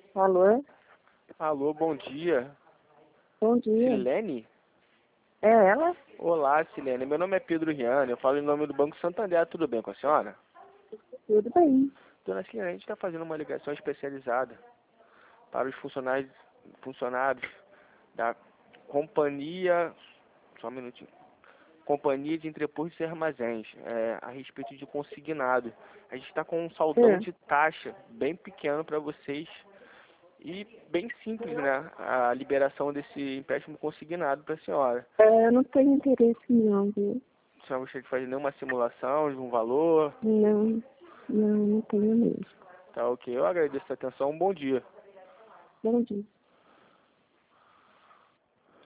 Alô? Alô, bom dia. Bom dia. Silene? É ela? Olá, Silene. Meu nome é Pedro Riane. Eu falo em nome do Banco Santander. Tudo bem com a senhora? Tudo bem. Dona Silene, a gente está fazendo uma ligação especializada para os funcionários da companhia. Só um minutinho. Companhia de Entrepostos e Armazéns, a respeito de consignado. A gente está com um saldão É. de taxa bem pequeno para vocês e bem simples, né? A liberação desse empréstimo consignado para a senhora. Eu não tenho interesse não, viu? A senhora gostaria de fazer nenhuma simulação de um valor? Não tenho mesmo. Tá ok. Eu agradeço a atenção. Um bom dia. Bom dia.